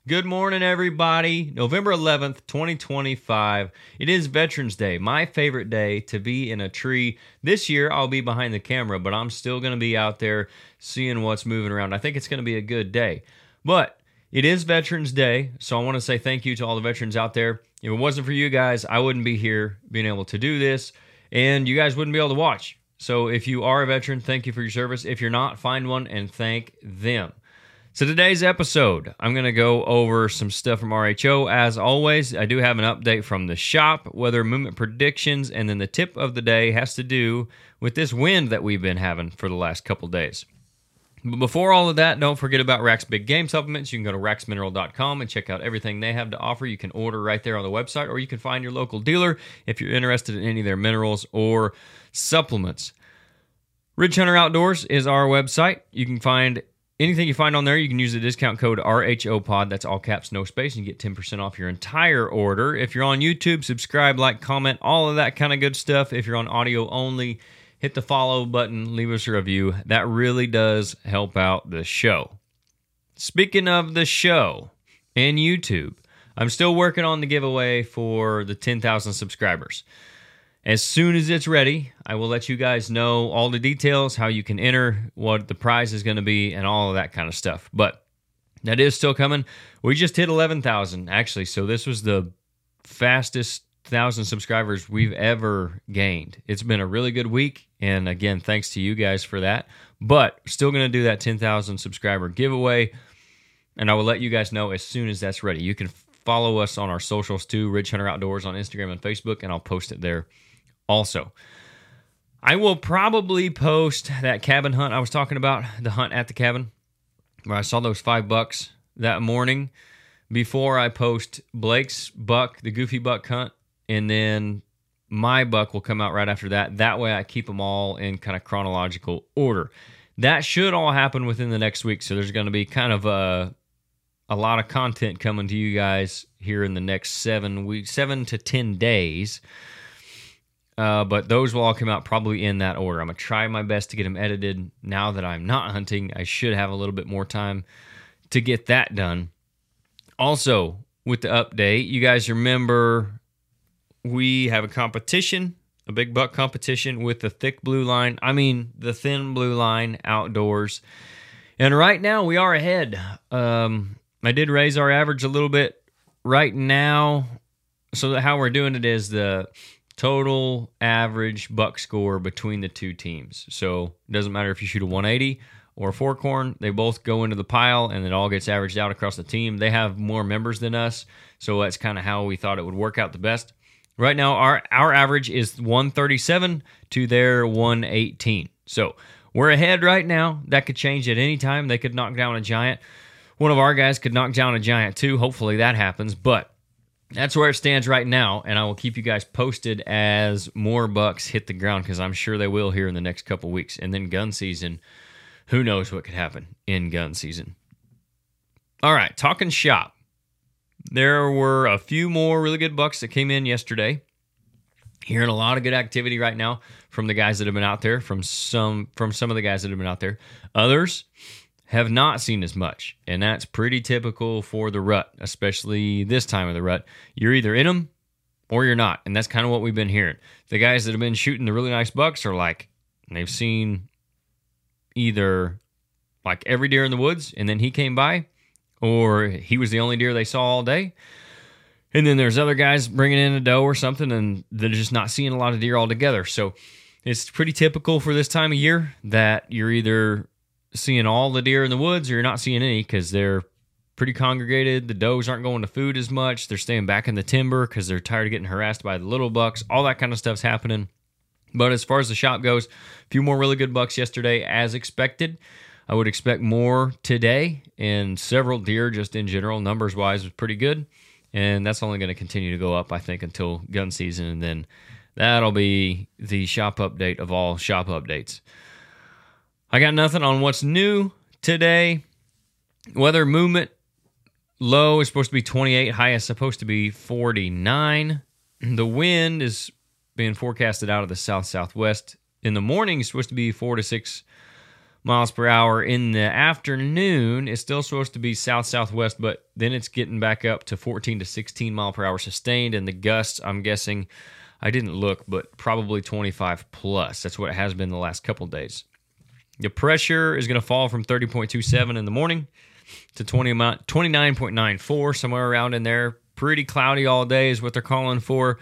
Good morning, everybody. November 11th, 2025. It is Veterans Day, my favorite day to be in a tree. This year, I'll be behind the camera, but I'm still going to be out there seeing what's moving around. I think it's going to be a good day. But it is Veterans Day, so I want to say thank you to all the veterans out there. If it wasn't for you guys, I wouldn't be here being able to do this, and you guys wouldn't be able to watch. So if you are a veteran, thank you for your service. If you're not, find one and thank them. So today's episode, I'm going to go over some stuff from RHO. As always, I do have an update from the shop, weather movement predictions, and then the tip of the day has to do with this wind that we've been having for the last couple days. But before all of that, don't forget about Rack's Big Game Supplements. You can go to racksmineral.com and check out everything they have to offer. You can order right there on the website, or you can find your local dealer if you're interested in any of their minerals or supplements. Ridge Hunter Outdoors is our website. You can find anything you find on there. You can use the discount code RHOPOD. That's all caps, no space, and you get 10% off your entire order. If you're on YouTube, subscribe, like, comment, all of that kind of good stuff. If you're on audio only, hit the follow button, leave us a review. That really does help out the show. Speaking of the show and YouTube, I'm still working on the giveaway for the 10,000 subscribers. As soon as it's ready, I will let you guys know all the details, how you can enter, what the prize is going to be, and all of that kind of stuff. But that is still coming. We just hit 11,000, actually, so this was the fastest 1,000 subscribers we've ever gained. It's been a really good week, and again, thanks to you guys for that. But still going to do that 10,000 subscriber giveaway, and I will let you guys know as soon as that's ready. You can follow us on our socials too, Ridge Hunter Outdoors on Instagram and Facebook, and I'll post it there. Also, I will probably post that cabin hunt I was talking about, the hunt at the cabin, where I saw those $5 that morning, before I post Blake's buck, the Goofy buck hunt, and then my buck will come out right after that. That way I keep them all in kind of chronological order. That should all happen within the next week, so there's going to be kind of a lot of content coming to you guys here in the next 7 to 10 days. But those will all come out probably in that order. I'm going to try my best to get them edited. Now that I'm not hunting, I should have a little bit more time to get that done. Also, with the update, you guys remember we have a competition, a big buck competition with the thick blue line. The thin blue line outdoors. And right now we are ahead. I did raise our average a little bit right now. So how we're doing it is the total average buck score between the two teams. So it doesn't matter if you shoot a 180 or a fork horn, they both go into the pile and it all gets averaged out across the team. They have more members than us, so that's kind of how we thought it would work out the best. Right now, our average is 137 to their 118. So we're ahead right now. That could change at any time. They could knock down a giant. One of our guys could knock down a giant too. Hopefully that happens, but that's where it stands right now, and I will keep you guys posted as more bucks hit the ground, because I'm sure they will here in the next couple weeks. And then gun season, who knows what could happen in gun season. All right, talking shop. There were a few more really good bucks that came in yesterday. Hearing a lot of good activity right now from the guys that have been out there, from some of the guys that have been out there. Others have not seen as much, and that's pretty typical for the rut, especially this time of the rut. You're either in them or you're not, and that's kind of what we've been hearing. The guys that have been shooting the really nice bucks are like, they've seen either like every deer in the woods, and then he came by, or he was the only deer they saw all day. And then there's other guys bringing in a doe or something, and they're just not seeing a lot of deer altogether. So it's pretty typical for this time of year that you're either seeing all the deer in the woods or you're not seeing any, because they're pretty congregated. The does aren't going to food as much. They're staying back in the timber because they're tired of getting harassed by the little bucks. All that kind of stuff's happening. But as far as the shop goes, a few more really good bucks yesterday as expected. I would expect more today, and several deer just in general, numbers-wise, was pretty good. And that's only going to continue to go up, I think, until gun season, and then that'll be the shop update of all shop updates. I got nothing on what's new today. Weather movement, low is supposed to be 28, high is supposed to be 49. The wind is being forecasted out of the south-southwest. In the morning, it's supposed to be 4 to 6 miles per hour. In the afternoon, it's still supposed to be south-southwest, but then it's getting back up to 14 to 16 mile per hour sustained, and the gusts, I'm guessing, I didn't look, but probably 25 plus. That's what it has been the last couple days. The pressure is going to fall from 30.27 in the morning to 29.94, somewhere around in there. Pretty cloudy all day is what they're calling for.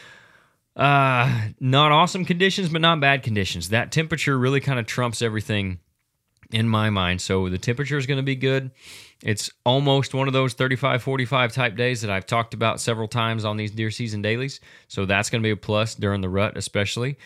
Not awesome conditions, but not bad conditions. That temperature really kind of trumps everything in my mind. So the temperature is going to be good. It's almost one of those 35, 45 type days that I've talked about several times on these deer season dailies. So that's going to be a plus during the rut, especially.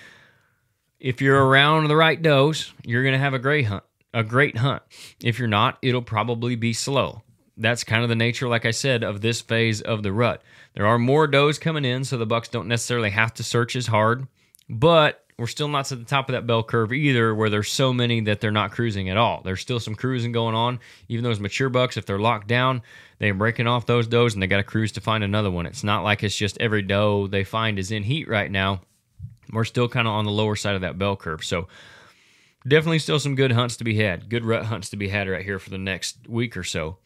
If you're around the right does, you're going to have a great hunt. If you're not, it'll probably be slow. That's kind of the nature, like I said, of this phase of the rut. There are more does coming in, so the bucks don't necessarily have to search as hard, but we're still not to the top of that bell curve either, where there's so many that they're not cruising at all. There's still some cruising going on. Even those mature bucks, if they're locked down, they're breaking off those does, and they got to cruise to find another one. It's not like it's just every doe they find is in heat right now. We're still kind of on the lower side of that bell curve, so definitely still some good hunts to be had, good rut hunts to be had right here for the next week or so.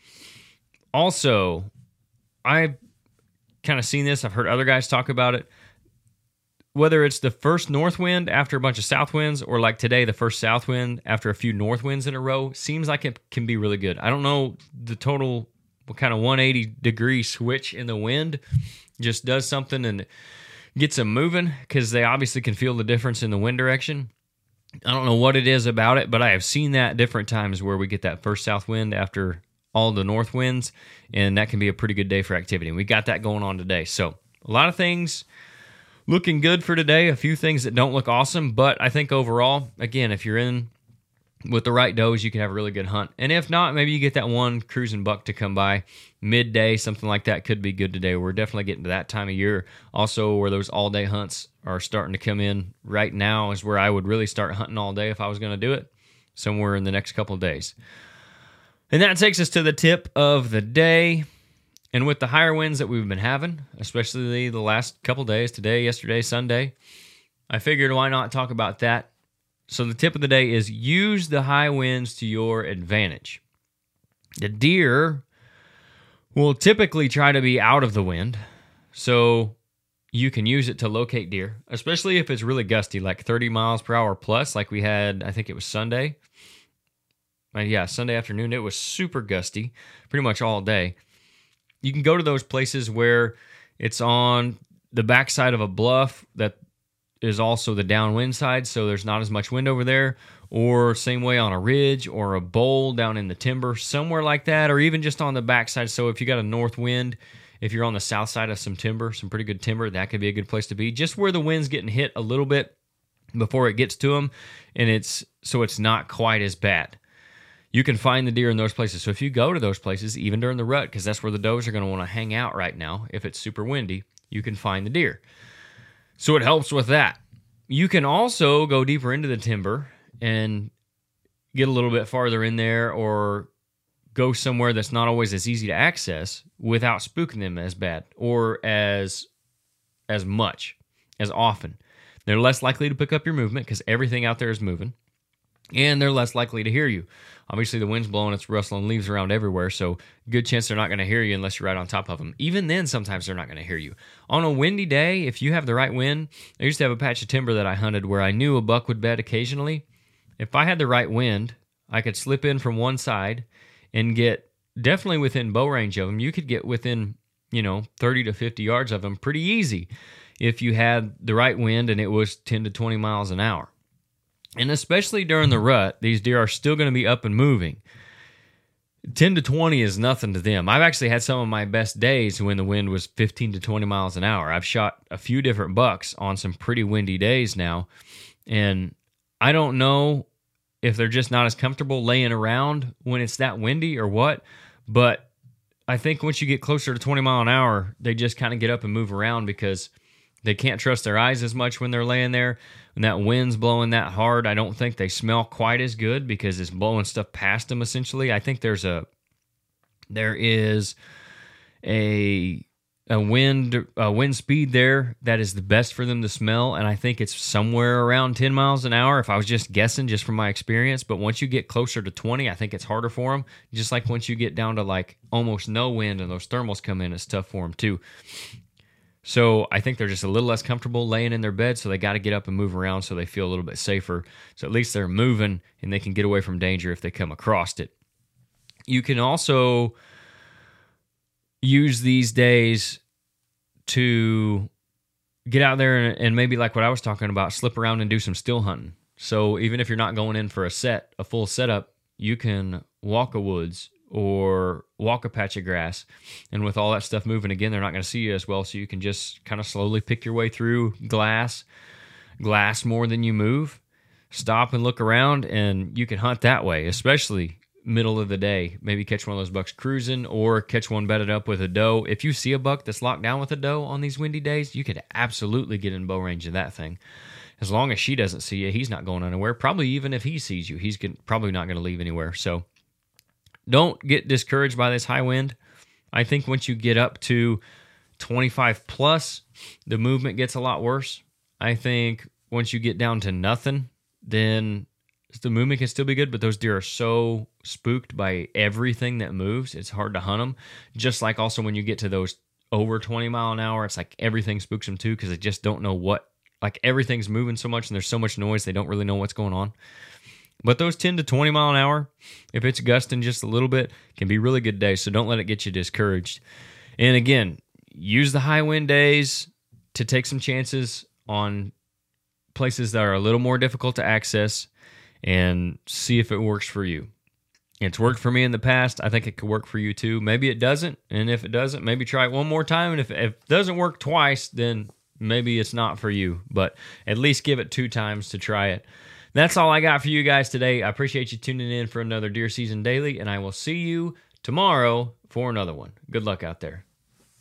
Also, I've kind of seen this. I've heard other guys talk about it. Whether it's the first north wind after a bunch of south winds, or like today, the first south wind after a few north winds in a row, seems like it can be really good. I don't know the total, what kind of 180-degree switch in the wind just does something and gets them moving, because they obviously can feel the difference in the wind direction. I don't know what it is about it, but I have seen that different times where we get that first south wind after all the north winds, and that can be a pretty good day for activity. And we got that going on today. So a lot of things looking good for today, a few things that don't look awesome, but I think overall, again, if you're in with the right does, you can have a really good hunt. And if not, maybe you get that one cruising buck to come by midday, something like that could be good today. We're definitely getting to that time of year also where those all-day hunts are starting to come in. Right now is where I would really start hunting all day if I was going to do it, somewhere in the next couple of days. And that takes us to the tip of the day. And with the higher winds that we've been having, especially the last couple of days, today, yesterday, Sunday, I figured why not talk about that. So the tip of the day is use the high winds to your advantage. The deer will typically try to be out of the wind, so you can use it to locate deer, especially if it's really gusty, like 30 miles per hour plus, like we had, I think it was Sunday. Yeah, Sunday afternoon, it was super gusty, pretty much all day. You can go to those places where it's on the backside of a bluff that is also the downwind side, so there's not as much wind over there, or same way on a ridge or a bowl down in the timber, somewhere like that, or even just on the backside. So if you got a north wind, if you're on the south side of some timber, some pretty good timber, that could be a good place to be, just where the wind's getting hit a little bit before it gets to them, and it's not quite as bad. You can find the deer in those places. So if you go to those places, even during the rut, because that's where the does are going to want to hang out right now, if it's super windy, you can find the deer. So it helps with that. You can also go deeper into the timber and get a little bit farther in there, or go somewhere that's not always as easy to access without spooking them as bad or as much, as often. They're less likely to pick up your movement because everything out there is moving, and they're less likely to hear you. Obviously, the wind's blowing, it's rustling leaves around everywhere, so good chance they're not going to hear you unless you're right on top of them. Even then, sometimes they're not going to hear you. On a windy day, if you have the right wind, I used to have a patch of timber that I hunted where I knew a buck would bed occasionally. If I had the right wind, I could slip in from one side and get definitely within bow range of them. You could get within, 30 to 50 yards of them pretty easy if you had the right wind and it was 10 to 20 miles an hour. And especially during the rut, these deer are still going to be up and moving. 10 to 20 is nothing to them. I've actually had some of my best days when the wind was 15 to 20 miles an hour. I've shot a few different bucks on some pretty windy days now, and I don't know if they're just not as comfortable laying around when it's that windy or what, but I think once you get closer to 20 mile an hour, they just kind of get up and move around because they can't trust their eyes as much when they're laying there. When that wind's blowing that hard, I don't think they smell quite as good because it's blowing stuff past them, essentially. I think there is a a wind speed there that is the best for them to smell, and I think it's somewhere around 10 miles an hour if I was just guessing, just from my experience. But once you get closer to 20, I think it's harder for them. Just like once you get down to like almost no wind and those thermals come in, it's tough for them too. So I think they're just a little less comfortable laying in their bed, so they got to get up and move around so they feel a little bit safer. So at least they're moving and they can get away from danger if they come across it. You can also use these days to get out there and maybe, like what I was talking about, slip around and do some still hunting. So even if you're not going in for a full setup, you can walk a woods or walk a patch of grass. And with all that stuff moving, again, they're not going to see you as well, so you can just kind of slowly pick your way through glass more than you move. Stop and look around, and you can hunt that way, especially middle of the day. Maybe catch one of those bucks cruising or catch one bedded up with a doe. If you see a buck that's locked down with a doe on these windy days, you could absolutely get in bow range of that thing. As long as she doesn't see you, he's not going anywhere. Probably even if he sees you, he's probably not going to leave anywhere. So don't get discouraged by this high wind. I think once you get up to 25 plus, the movement gets a lot worse. I think once you get down to nothing, then the movement can still be good, but those deer are so spooked by everything that moves, it's hard to hunt them. Just like also when you get to those over 20 mile an hour, it's like everything spooks them too, because they just don't know what, like everything's moving so much and there's so much noise, they don't really know what's going on. But those 10 to 20 mile an hour, if it's gusting just a little bit, can be really good days, so don't let it get you discouraged. And again, use the high wind days to take some chances on places that are a little more difficult to access, and see if it works for you. It's worked for me in the past. I think it could work for you too. Maybe it doesn't, and if it doesn't, maybe try it one more time. And if it doesn't work twice, then maybe it's not for you. But at least give it 2 times to try it. That's all I got for you guys today. I appreciate you tuning in for another Deer Season Daily, and I will see you tomorrow for another one. Good luck out there.